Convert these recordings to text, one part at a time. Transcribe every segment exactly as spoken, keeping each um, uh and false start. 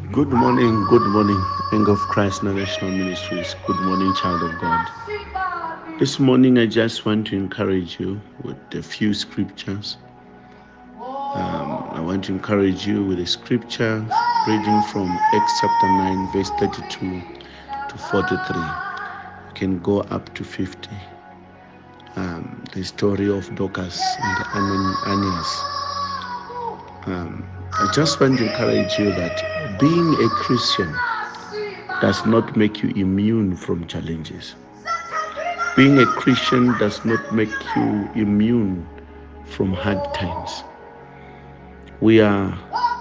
Good morning, good morning, King of Christ National Ministries. Good morning, child of God. This morning, I just want to encourage you with a few scriptures. Um, I want to encourage you with a scripture reading from Acts chapter nine, verse thirty-two to forty-three. You can go up to fifty. Um, the story of Dorcas and Ananias. Um, I just want to encourage you that being a Christian does not make you immune from challenges. Being a Christian does not make you immune from hard times. We are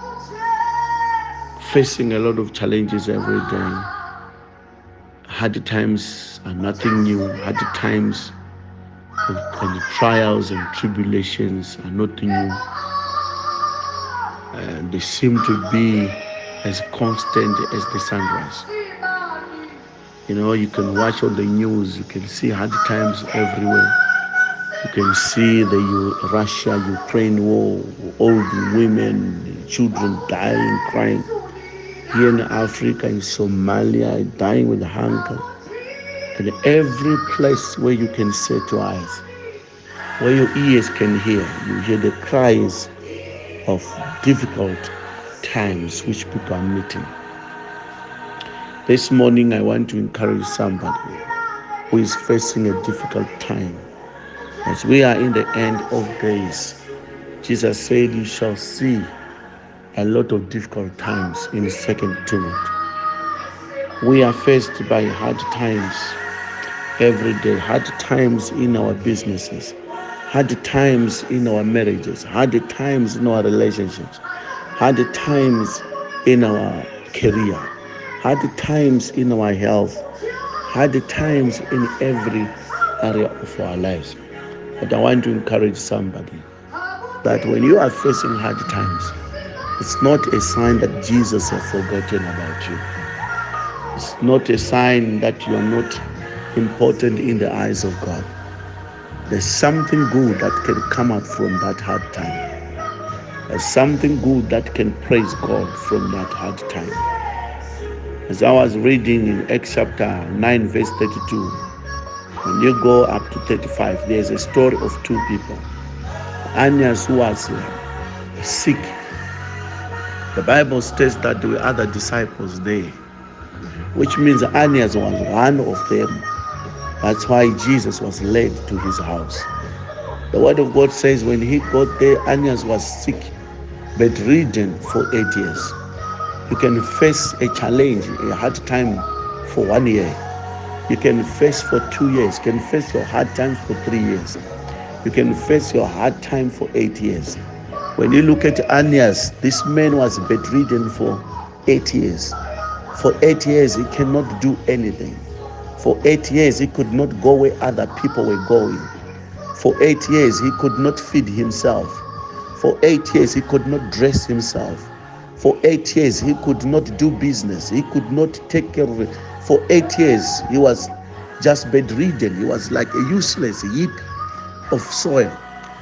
facing a lot of challenges every day. Hard times are nothing new. Hard times and trials and tribulations are nothing new. And they seem to be as constant as the sunrise. You know, you can watch on the news, you can see hard times everywhere. You can see the Russia-Ukraine war, old women, children dying, crying. Here in Africa, in Somalia, dying with hunger. And every place where you can set your eyes, where your ears can hear, you hear the cries of difficult times which people are meeting. This morning, I want to encourage somebody who is facing a difficult time. As we are in the end of days, Jesus said, you shall see a lot of difficult times in Second Timothy. We are faced by hard times every day, hard times in our businesses, hard times in our marriages, hard times in our relationships, hard times in our career, hard times in our health, hard times in every area of our lives. But I want to encourage somebody that when you are facing hard times, it's not a sign that Jesus has forgotten about you. It's not a sign that you are not important in the eyes of God. There's something good that can come out from that hard time. There's something good that can praise God from that hard time. As I was reading in Acts chapter nine, verse thirty-two, when you go up to thirty-five, there's a story of two people. Ananias, who was uh, sick. The Bible states that there were other disciples there, which means Ananias was one of them. That's why Jesus was led to his house. The word of God says when he got there, Ananias was sick, bedridden for eight years. You can face a challenge, a hard time for one year. You can face for two years. You can face your hard times for three years. You can face your hard time for eight years. When you look at Ananias, this man was bedridden for eight years. For eight years, he cannot do anything. For eight years, he could not go where other people were going. For eight years, he could not feed himself. For eight years, he could not dress himself. For eight years, he could not do business. He could not take care of it. For eight years, he was just bedridden. He was like a useless heap of soil.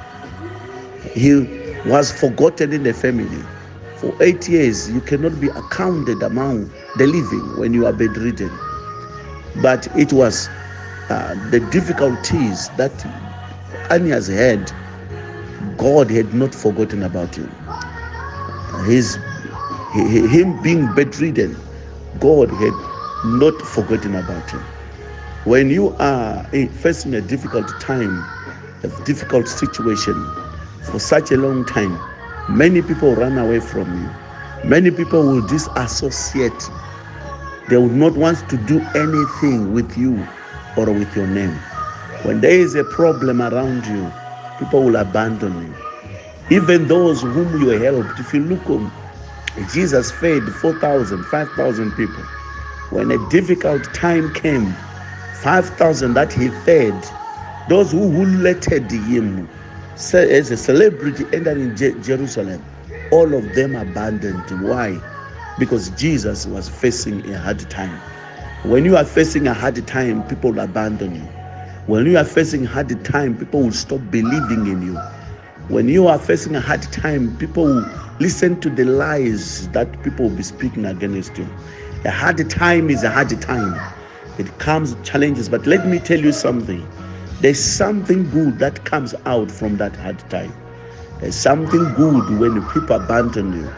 He was forgotten in the family. For eight years, you cannot be accounted among the living when you are bedridden. But it was uh, the difficulties that Ananias had. God had not forgotten about him. His, him being bedridden, God had not forgotten about him. When you are facing a difficult time, a difficult situation for such a long time, many people run away from you. Many people will disassociate. They will not want to do anything with you or with your name. When there is a problem around you, people will abandon you. Even those whom you helped, if you look, Jesus fed four thousand, five thousand people. When a difficult time came, five thousand that he fed, those who, who lettered him as a celebrity entering Jerusalem, all of them abandoned him. Why? Because Jesus was facing a hard time. When you are facing a hard time, people will abandon you. When you are facing a hard time, people will stop believing in you. When you are facing a hard time, people will listen to the lies that people will be speaking against you. A hard time is a hard time. It comes with challenges, but let me tell you something. There's something good that comes out from that hard time. There's something good when people abandon you.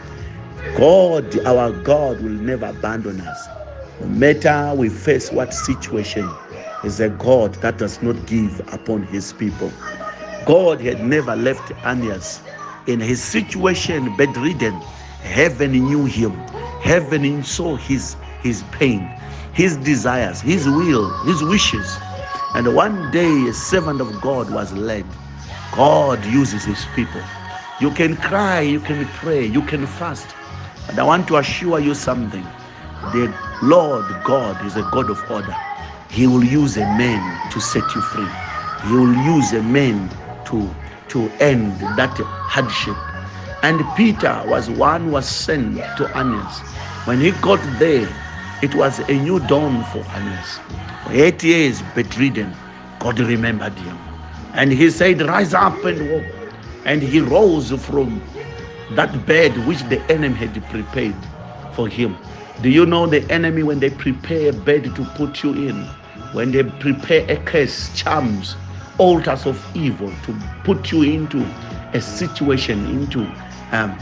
God, our God, will never abandon us. No matter we face what situation, is a God that does not give upon his people. God had never left Aeneas in his situation, bedridden. Heaven knew him. Heaven saw his, his pain, his desires, his will, his wishes. And one day a servant of God was led. God uses his people. You can cry, you can pray, you can fast. But I want to assure you something. The Lord God is a God of order. He will use a man to set you free. He will use a man to, to end that hardship. And Peter was one who was sent to Aeneas. When he got there, it was a new dawn for Aeneas. For eight years bedridden, God remembered him. And he said, rise up and walk. And he rose from that bed which the enemy had prepared for him. Do you know the enemy, when they prepare a bed to put you in, when they prepare a curse, charms, altars of evil to put you into a situation, into um,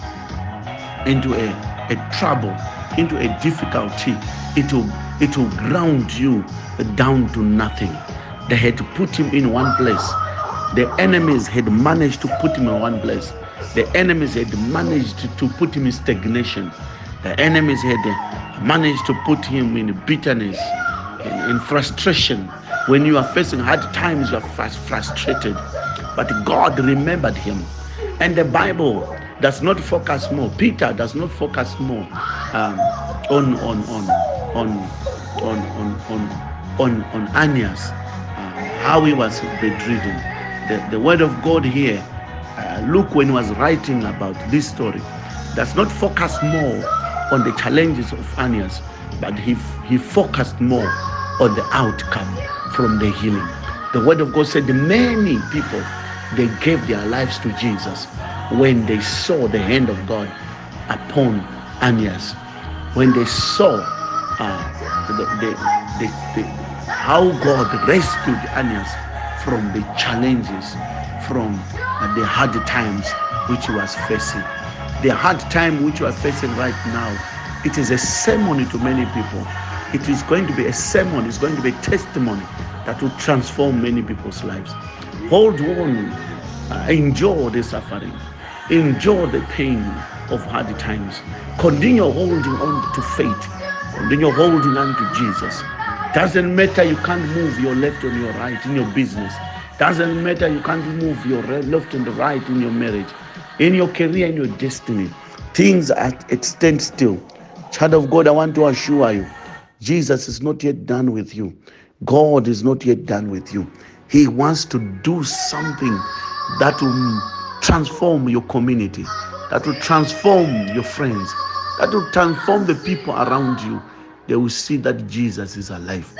into a, a trouble, into a difficulty, it will, it will ground you down to nothing. They had to put him in one place. The enemies had managed to put him in one place. The enemies had managed to put him in stagnation. The enemies had managed to put him in bitterness, in, in frustration. When you are facing hard times, you are frustrated. But God remembered him. And the Bible does not focus more. Peter does not focus more um, on, on, on, on, on, on, on, on, on Aeneas, um, how he was bedridden. The, the word of God here, uh, Luke, when he was writing about this story, does not focus more on the challenges of Aeneas, but he, he focused more on the outcome from the healing. The word of God said many people, they gave their lives to Jesus when they saw the hand of God upon Aeneas, when they saw uh, the, the, the, the, how God rescued Aeneas from the challenges, from uh, the hard times which he was facing. The hard time which you are facing right now, it is a sermon to many people. It is going to be a sermon, it's going to be a testimony that will transform many people's lives. Hold on, uh, endure the suffering, endure the pain of hard times. Continue holding on to faith, continue holding on to Jesus. Doesn't matter you can't move your left and your right in your business. Doesn't matter you can't move your left and right in your marriage, in your career, in your destiny. Things are at standstill. Child of God, I want to assure you, Jesus is not yet done with you. God is not yet done with you. He wants to do something that will transform your community, that will transform your friends, that will transform the people around you. They will see that Jesus is alive.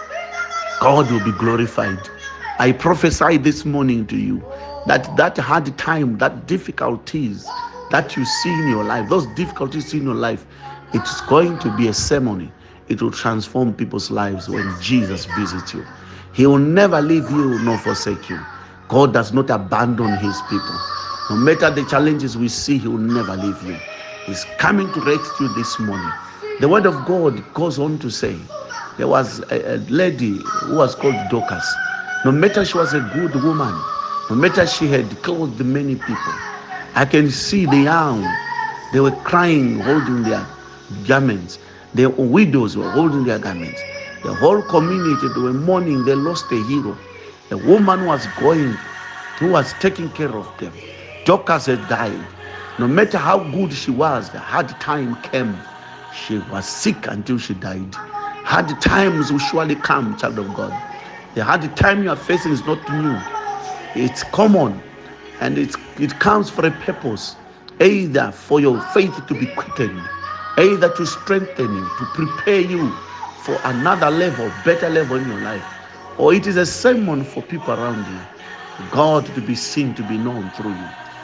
God will be glorified. I prophesy this morning to you that that hard time, that difficulties that you see in your life, those difficulties in your life, it's going to be a ceremony. It will transform people's lives when Jesus visits you. He will never leave you nor forsake you. God does not abandon his people. No matter the challenges we see, he will never leave you. He's coming to rescue you this morning. The word of God goes on to say, there was a, a lady who was called Dorcas. No matter she was a good woman, no matter she had clothed many people, I can see the young, they were crying, holding their garments. The widows were holding their garments. The whole community, they were mourning, they lost a hero. The woman was going, who was taking care of them. Dorcas had died. No matter how good she was, the hard time came. She was sick until she died. Hard times will surely come, child of God. The hard time you are facing is not new. It's common, and it's, it comes for a purpose, either for your faith to be quickened, either to strengthen you, to prepare you for another level, better level in your life, or it is a sermon for people around you, God to be seen, to be known through you.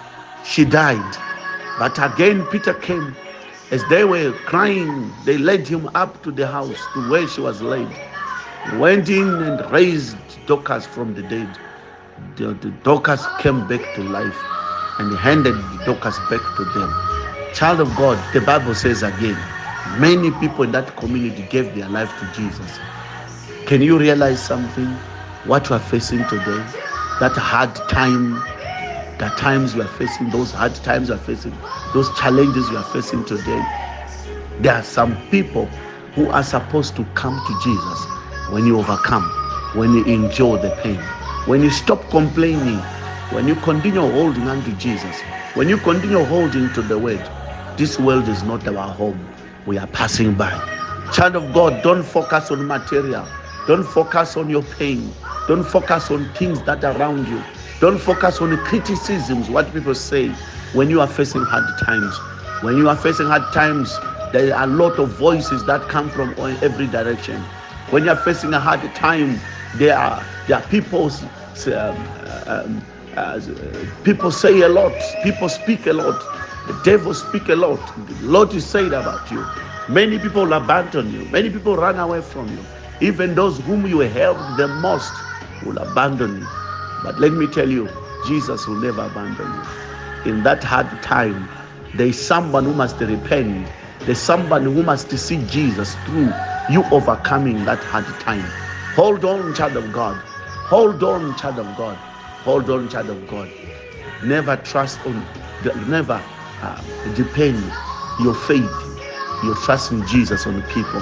she died. But again, Peter came. As they were crying, they led him up to the house, to where she was laid. He went in and raised Dorcas from the dead. The, the Dorcas came back to life, and he handed the Dorcas back to them. Child of God, the Bible says again, many people in that community gave their life to Jesus. Can you realize something? What you are facing today, that hard time, the times you are facing, those hard times you are facing, those challenges you are facing today, there are some people who are supposed to come to Jesus when you overcome, when you endure the pain, when you stop complaining, when you continue holding on to Jesus, when you continue holding to the word. This world is not our home. We are passing by. Child of God, don't focus on material. Don't focus on your pain. Don't focus on things that are around you. Don't focus on the criticisms, what people say when you are facing hard times. When you are facing hard times, there are a lot of voices that come from every direction. When you are facing a hard time, there are there are people, um, um, uh, people say a lot. People speak a lot. The devil speak a lot. A lot is said about you. Many people abandon you. Many people run away from you. Even those whom you helped the most will abandon you. But let me tell you, Jesus will never abandon you. In that hard time, there is someone who must repent. There's someone who must see Jesus through you overcoming that hard time. Hold on, child of God. Hold on, child of God. Hold on, child of God. Never trust on, never uh, depend your faith, your trust in Jesus on people.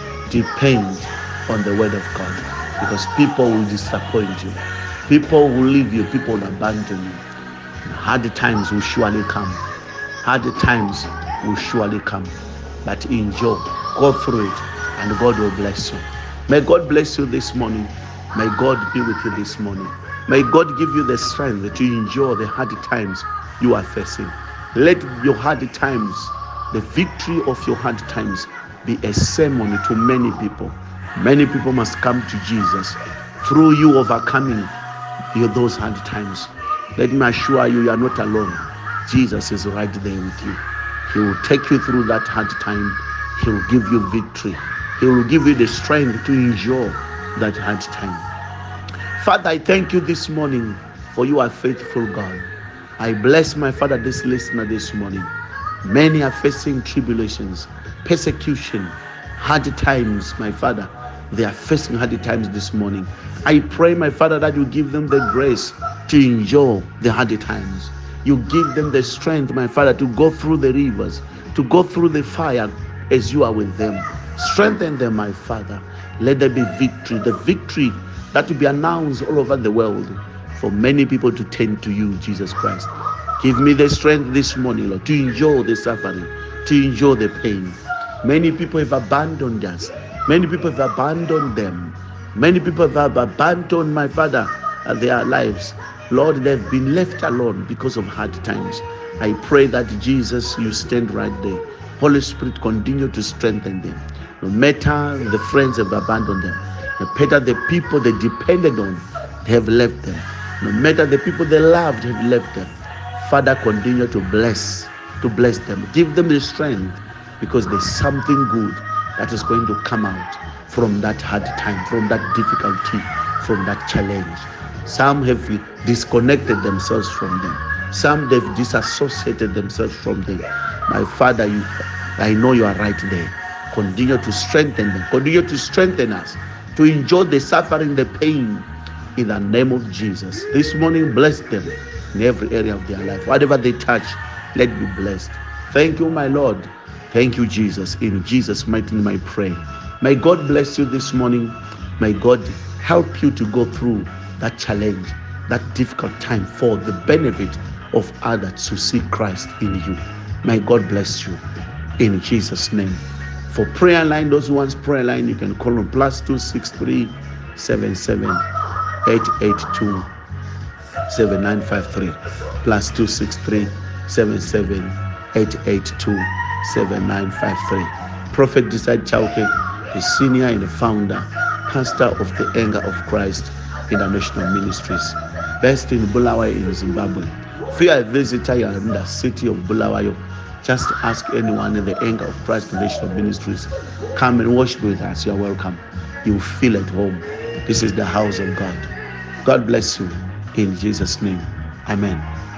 Depend on the word of God, because people will disappoint you. People will leave you. People will abandon you. Hard times will surely come. Hard times will surely come. But endure. Go through it, and God will bless you. May God bless you this morning. May God be with you this morning. May God give you the strength to endure the hard times you are facing. Let your hard times, the victory of your hard times, be a sermon to many people. Many people must come to Jesus through you overcoming those hard times. Let me assure you, you are not alone. Jesus is right there with you. He will take you through that hard time. He will give you victory. He will give you the strength to endure that hard time. Father, I thank you this morning, for you are faithful God. I bless my Father, this listener this morning. Many are facing tribulations, persecution, hard times, my Father. They are facing hard times this morning. I pray, my Father, that you give them the grace to endure the hard times. You give them the strength, my Father, to go through the rivers, to go through the fire as you are with them. Strengthen them, my Father. Let there be victory, the victory that will be announced all over the world for many people to turn to you, Jesus Christ. Give me the strength this morning, Lord, to endure the suffering, to endure the pain. Many people have abandoned us. Many people have abandoned them. Many people have abandoned, my Father, their lives. Lord, they've been left alone because of hard times. I pray that, Jesus, you stand right there. Holy Spirit, continue to strengthen them. No matter the friends have abandoned them, no matter the people they depended on, they have left them. No matter the people they loved have left them. Father, continue to bless, to bless them. Give them the strength, because there's something good that is going to come out from that hard time, from that difficulty, from that challenge. Some have disconnected themselves from them. Some they've disassociated themselves from them. My Father, you, I know you are right there. Continue to strengthen them. Continue to strengthen us to enjoy the suffering, the pain, in the name of Jesus. This morning, bless them in every area of their life. Whatever they touch, let be blessed. Thank you, my Lord. Thank you, Jesus. In Jesus' mighty name I pray. May God bless you this morning. May God help you to go through that challenge, that difficult time, for the benefit of others who see Christ in you. May God bless you in Jesus' name. For prayer line, those who want prayer line, you can call on plus two six three seven seven eight eight two seven nine five three plus two six three seven seven eight eight two seven nine five three. Prophet Desire Chauke, the senior and the founder, pastor of the Anger of Christ International Ministries, based in Bulawayo in Zimbabwe. If you are a visitor, you are in the city of Bulawayo, just ask anyone in the Anchor of Christ Foundation Ministries. Come and worship with us. You are welcome. You feel at home. This is the house of God. God bless you in Jesus' name. Amen.